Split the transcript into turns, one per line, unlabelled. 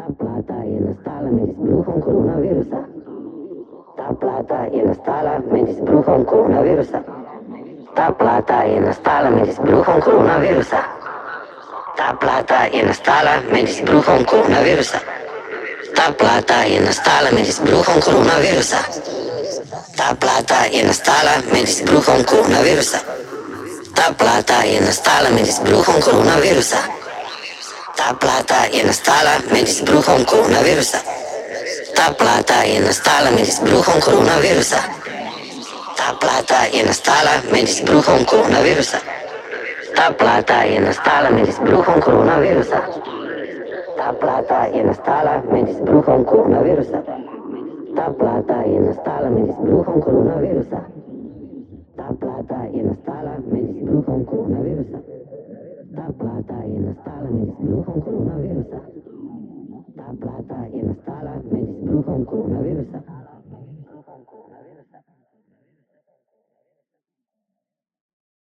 Ta plata je nastala med izbruhom koronavirusa. Ta plata je nastala med izbruhom koronavirusa. Ta plata je nastala med izbruhom koronavirusa. Ta plata je nastala med izbruhom koronavirusa. Ta plata je nastala med izbruhom koronavirusa. Ta plata je nastala med izbruhom koronavirusa. Ta plata je nastala med izbruhom koronavirusa. Ta plata je nastala med izbruhom koronavirusa. Ta plata je nastala med izbruhom koronavirusa. Ta plata je nastala med izbruhom koronavirusa. Ta plata je nastala med izbruhom koronavirusa. Ta plata je nastala med izbruhom koronavirusa. Ta plata je nastala med izbruhom koronavirusa. Ta plata je nastala med izbruhom koronavirusa. Ta plata je nastala med izbruhom koronavirusa. Ta plata je nastala med izbruhom koronavirusa.